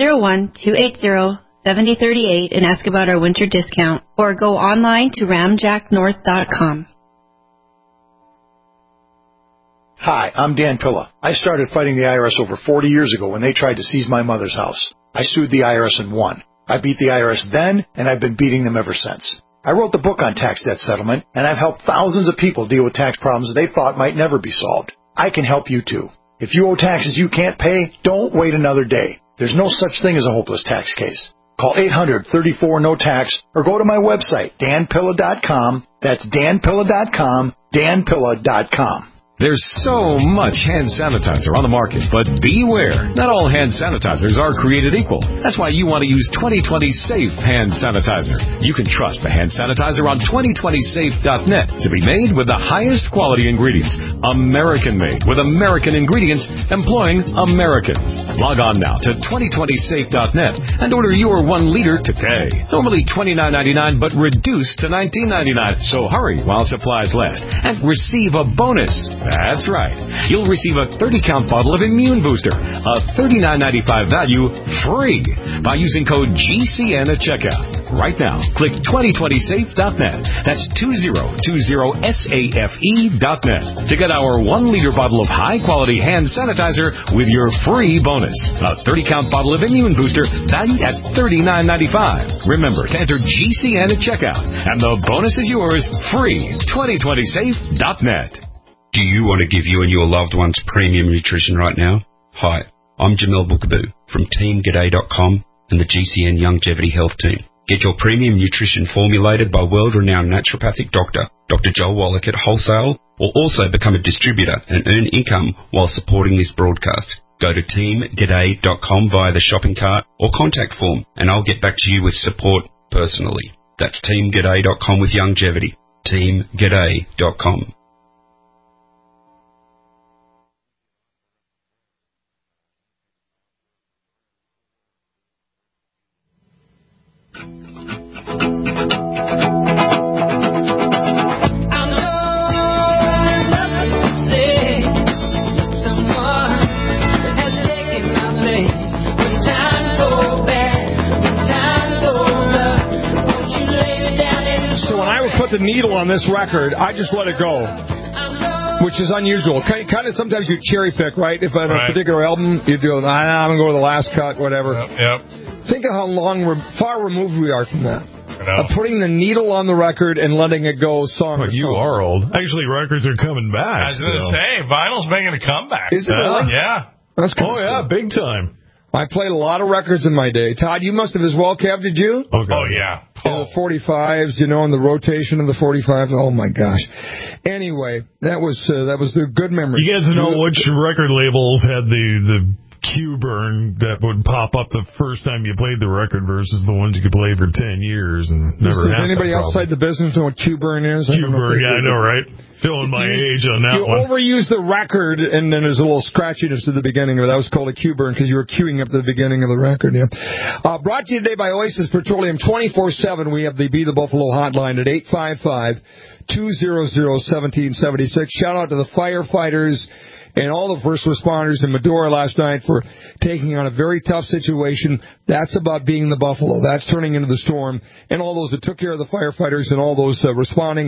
701-280-7038 and ask about our winter discount, or go online to ramjacknorth.com. Hi, I'm Dan Pilla. I started fighting the IRS over 40 years ago when they tried to seize my mother's house. I sued the IRS and won. I beat the IRS then, and I've been beating them ever since. I wrote the book on tax debt settlement, and I've helped thousands of people deal with tax problems they thought might never be solved. I can help you too. If you owe taxes you can't pay, don't wait another day. There's no such thing as a hopeless tax case. Call 800-34-NO-TAX or go to my website, danpilla.com. That's danpilla.com, danpilla.com. There's so much hand sanitizer on the market, but beware. Not all hand sanitizers are created equal. That's why you want to use 2020 Safe hand sanitizer. You can trust the hand sanitizer on 2020safe.net to be made with the highest quality ingredients. American-made with American ingredients employing Americans. Log on now to 2020safe.net and order your 1 liter today. Normally $29.99 but reduced to $19.99. So hurry while supplies last and receive a bonus. That's right. You'll receive a 30-count bottle of Immune Booster, a $39.95 value, free by using code GCN at checkout. Right now, click 2020safe.net. That's 2020safe.net to get our 1-liter bottle of high-quality hand sanitizer with your free bonus. A 30-count bottle of Immune Booster valued at $39.95. Remember to enter GCN at checkout, and the bonus is yours free. 2020safe.net. Do you want to give you and your loved ones premium nutrition right now? Hi, I'm Jamel Bookaboo from TeamGaday.com and the GCN Longevity Health Team. Get your premium nutrition formulated by world-renowned naturopathic doctor, Dr. Joel Wallach at Wholesale, or also become a distributor and earn income while supporting this broadcast. Go to TeamGaday.com via the shopping cart or contact form, and I'll get back to you with support personally. That's TeamGaday.com with longevity. TeamGaday.com. The needle on this record, I just let it go, which is unusual. Kind of sometimes you cherry pick, right? If on a particular album, you do, I'm going to go with the last cut, whatever. Yep. Think of how far removed we are from that. Putting the needle on the record and letting it go song. Well, you are old. Actually, records are coming back. I was going to say, vinyl's making a comeback. Is it really? Yeah. That's cool. Oh, yeah, big time. I played a lot of records in my day. Todd, you must have as well, Kev, did you? Oh, yeah. In the 45s, and the rotation of the 45s. Oh, my gosh. Anyway, that was the good memory. You guys know which record labels had the cue burn that would pop up the first time you played the record versus the ones you could play for 10 years and never had. Does anybody outside the business know what cue burn is? Cue burn, yeah, I know, right? Filling my age on that one. You overuse the record, and then there's a little scratchiness at the beginning of it. That was called a cue burn because you were queuing up the beginning of the record. Yeah. Brought to you today by Oasis Petroleum 24/7. We have the Be the Buffalo hotline at 855-200-1776. Shout out to the firefighters and all the first responders in Medora last night for taking on a very tough situation. That's about being the buffalo. That's turning into the storm. And all those that took care of the firefighters and all those responding.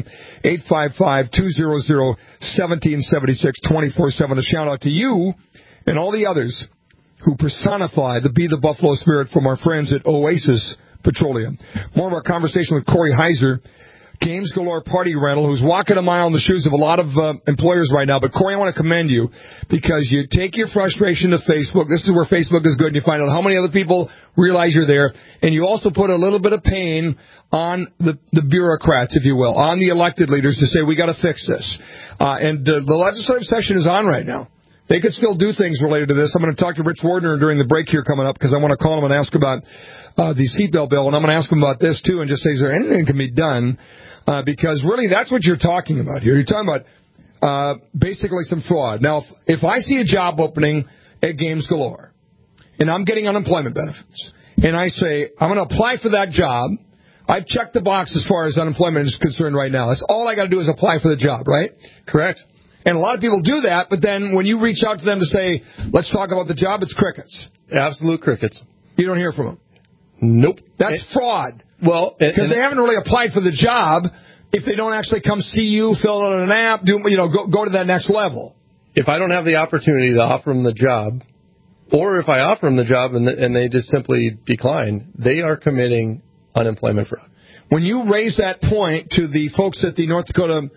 855-200-1776, 24/7. A shout out to you and all the others who personify the Be the Buffalo spirit from our friends at Oasis Petroleum. More of our conversation with Corey Heiser, Games Galore Party Rental, who's walking a mile in the shoes of a lot of employers right now. But, Corey, I want to commend you because you take your frustration to Facebook. This is where Facebook is good, and you find out how many other people realize you're there. And you also put a little bit of pain on the bureaucrats, if you will, on the elected leaders to say, we got to fix this. And the legislative session is on right now. They could still do things related to this. I'm going to talk to Rich Wardner during the break here coming up because I want to call him and ask about the seatbelt bill. And I'm going to ask him about this, too, and just say, is there anything that can be done? Because really that's what you're talking about here. You're talking about basically some fraud. Now, if I see a job opening at Games Galore and I'm getting unemployment benefits and I say I'm going to apply for that job, I've checked the box as far as unemployment is concerned right now. That's all I got to do is apply for the job, right? Correct. And a lot of people do that, but then when you reach out to them to say, let's talk about the job, it's crickets. Absolute crickets. You don't hear from them. Nope. That's fraud. Well, because they haven't really applied for the job if they don't actually come see you, fill out an app, go to that next level. If I don't have the opportunity to offer them the job, or if I offer them the job and they just simply decline, they are committing unemployment fraud. When you raise that point to the folks at the North Dakota,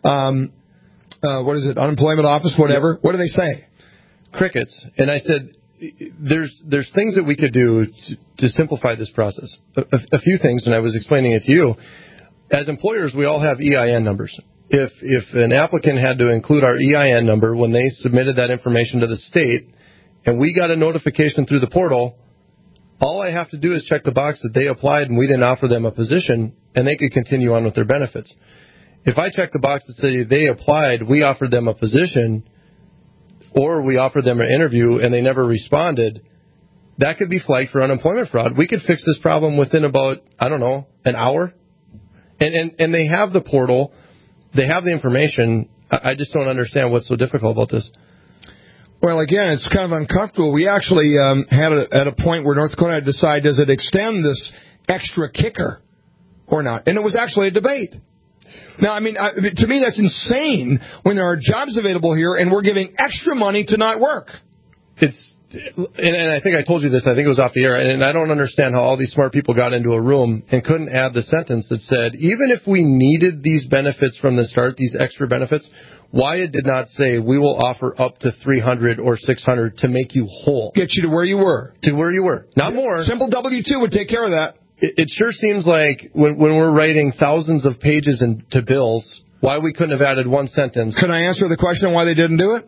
unemployment office, whatever, what do they say? Crickets. And I said, there's things that we could do to simplify this process. A few things, and I was explaining it to you. As employers, we all have EIN numbers. If an applicant had to include our EIN number when they submitted that information to the state, and we got a notification through the portal, all I have to do is check the box that they applied and we didn't offer them a position, and they could continue on with their benefits. If I check the box that say they applied, we offered them a position, or we offered them an interview and they never responded, that could be flagged for unemployment fraud. We could fix this problem within about, an hour. And they have the portal. They have the information. I just don't understand what's so difficult about this. Well, again, it's kind of uncomfortable. We actually had at a point where North Dakota had to decide, does it extend this extra kicker or not? And it was actually a debate. Now, to me, that's insane when there are jobs available here and we're giving extra money to not work. And I think I told you this, I think it was off the air, and I don't understand how all these smart people got into a room and couldn't add the sentence that said, even if we needed these benefits from the start, these extra benefits, why it did not say we will offer up to $300 or $600 to make you whole. Get you to where you were. To where you were. Not more. Simple W-2 would take care of that. It sure seems like when we're writing thousands of pages into bills, why we couldn't have added one sentence. Can I answer the question on why they didn't do it?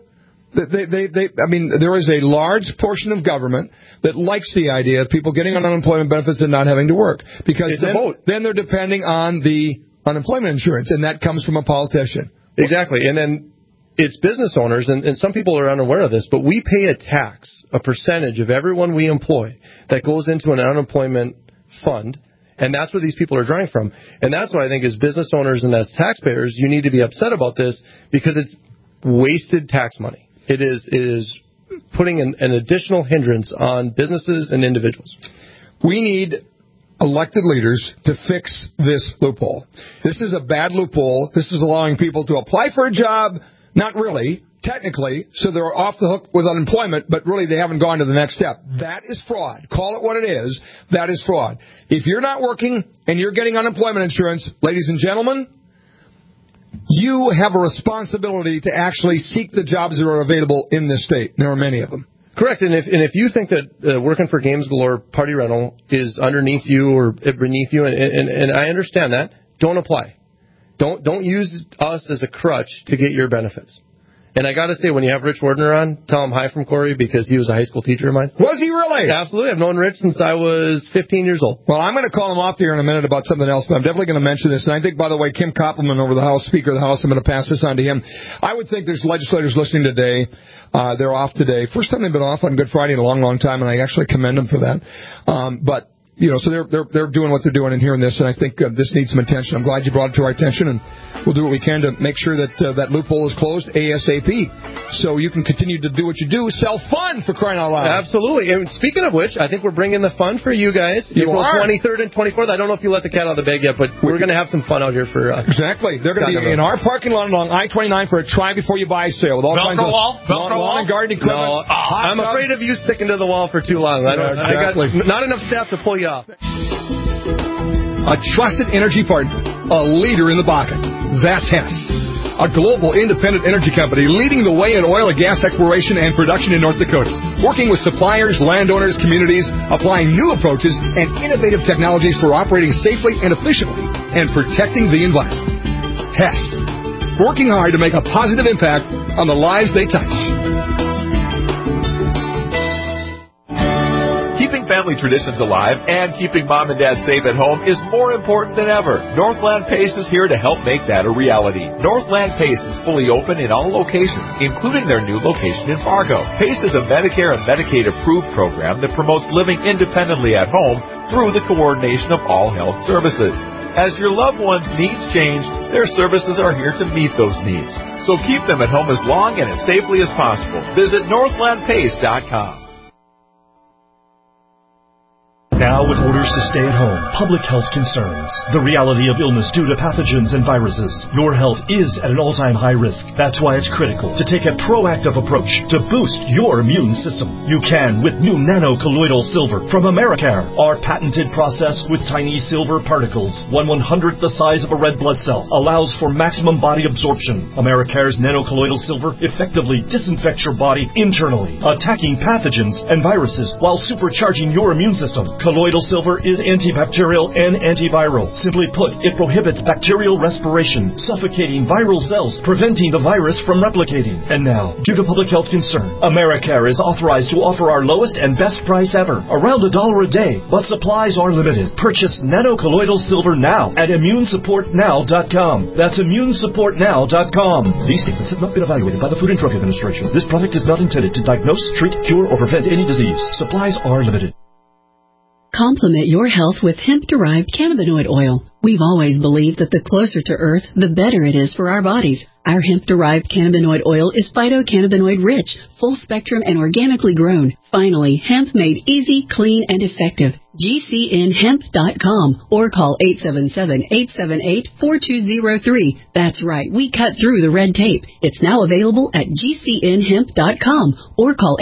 There is a large portion of government that likes the idea of people getting on unemployment benefits and not having to work. Because then they're depending on the unemployment insurance, and that comes from a politician. Exactly. And then it's business owners, and some people are unaware of this, but we pay a tax, a percentage of everyone we employ that goes into an unemployment fund, and that's where these people are drawing from. And that's why I think as business owners and as taxpayers, you need to be upset about this because it's wasted tax money. It is putting an additional hindrance on businesses and individuals. We need elected leaders to fix this loophole. This is a bad loophole. This is allowing people to apply for a job, not really, technically, so they're off the hook with unemployment, but really they haven't gone to the next step. That is fraud. Call it what it is. That is fraud. If you're not working and you're getting unemployment insurance, ladies and gentlemen, you have a responsibility to actually seek the jobs that are available in this state. There are many of them. Correct. And if you think that working for Games Galore Party Rental is underneath you or beneath you, and I understand that, don't apply. Don't use us as a crutch to get your benefits. And I got to say, when you have Rich Wardner on, tell him hi from Corey because he was a high school teacher of mine. Was he really? Absolutely. I've known Rich since I was 15 years old. Well, I'm going to call him off here in a minute about something else, but I'm definitely going to mention this. And I think, by the way, Kim Koppelman over the House, Speaker of the House, I'm going to pass this on to him. I would think there's legislators listening today. They're off today. First time they've been off on Good Friday in a long, long time, and I actually commend them for that. But so they're doing what they're doing and hearing this, and I think this needs some attention. I'm glad you brought it to our attention, and we'll do what we can to make sure that that loophole is closed ASAP, so you can continue to do what you do, sell fun, for crying out loud. Absolutely. And speaking of which, I think we're bringing the fun for you guys. April 23rd and 24th. I don't know if you let the cat out of the bag yet, but we're going to have some fun out here for exactly. They're going to be in our parking lot along I-29 for a try before you buy sale with all kinds of lawn and gardening equipment. No, I'm afraid of you sticking to the wall for too long. I got not enough staff to pull you off. A trusted energy partner, a leader in the Bakken. That's Hess, a global independent energy company leading the way in oil and gas exploration and production in North Dakota, working with suppliers, landowners, communities, applying new approaches and innovative technologies for operating safely and efficiently and protecting the environment. Hess, working hard to make a positive impact on the lives they touch. Keeping family traditions alive and keeping mom and dad safe at home is more important than ever. Northland Pace is here to help make that a reality. Northland Pace is fully open in all locations, including their new location in Fargo. Pace is a Medicare and Medicaid approved program that promotes living independently at home through the coordination of all health services. As your loved ones' needs change, their services are here to meet those needs. So keep them at home as long and as safely as possible. Visit northlandpace.com. Now with orders to stay at home, public health concerns, the reality of illness due to pathogens and viruses, your health is at an all-time high risk. That's why it's critical to take a proactive approach to boost your immune system. You can with new nano-colloidal silver from Americare. Our patented process with tiny silver particles, 1/100th the size of a red blood cell, allows for maximum body absorption. Americare's nano-colloidal silver effectively disinfects your body internally, attacking pathogens and viruses while supercharging your immune system. Colloidal silver is antibacterial and antiviral. Simply put, it prohibits bacterial respiration, suffocating viral cells, preventing the virus from replicating. And now, due to public health concern, Americare is authorized to offer our lowest and best price ever, around $1 a day, but supplies are limited. Purchase nano-colloidal silver now at immunesupportnow.com. That's immunesupportnow.com. These statements have not been evaluated by the Food and Drug Administration. This product is not intended to diagnose, treat, cure, or prevent any disease. Supplies are limited. Complement your health with hemp-derived cannabinoid oil. We've always believed that the closer to Earth, the better it is for our bodies. Our hemp-derived cannabinoid oil is phytocannabinoid-rich, full-spectrum, and organically grown. Finally, hemp made easy, clean, and effective. GCNhemp.com or call 877-878-4203. That's right, we cut through the red tape. It's now available at GCNhemp.com or call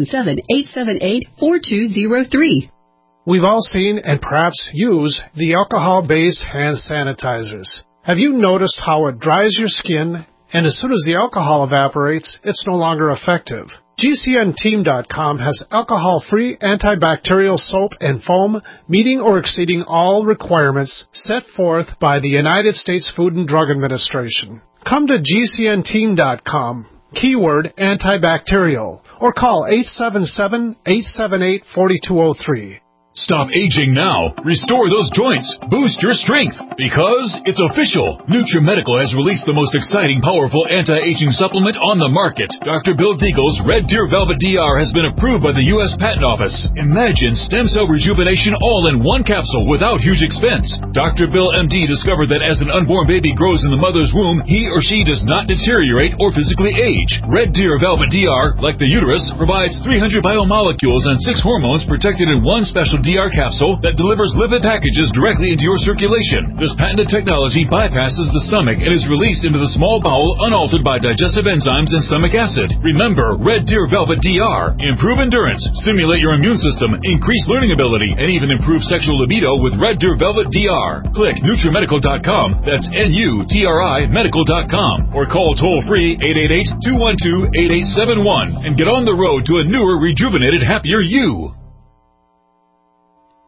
877-878-4203. We've all seen and perhaps use the alcohol-based hand sanitizers. Have you noticed how it dries your skin, and as soon as the alcohol evaporates, it's no longer effective? GCNteam.com has alcohol-free antibacterial soap and foam meeting or exceeding all requirements set forth by the United States Food and Drug Administration. Come to GCNteam.com, keyword antibacterial, or call 877-878-4203. Stop aging now. Restore those joints. Boost your strength. Because it's official. NutriMedical has released the most exciting, powerful anti-aging supplement on the market. Dr. Bill Deagle's Red Deer Velvet DR has been approved by the U.S. Patent Office. Imagine stem cell rejuvenation all in one capsule without huge expense. Dr. Bill MD discovered that as an unborn baby grows in the mother's womb, he or she does not deteriorate or physically age. Red Deer Velvet DR, like the uterus, provides 300 biomolecules and 6 hormones protected in one special DR capsule that delivers lipid packages directly into your circulation. This patented technology bypasses the stomach and is released into the small bowel unaltered by digestive enzymes and stomach acid. Remember, Red Deer Velvet DR. Improve endurance, stimulate your immune system, increase learning ability, and even improve sexual libido with Red Deer Velvet DR. Click NutriMedical.com, that's NUTRI Medical.com, or call toll-free 888-212-8871 and get on the road to a newer, rejuvenated, happier you.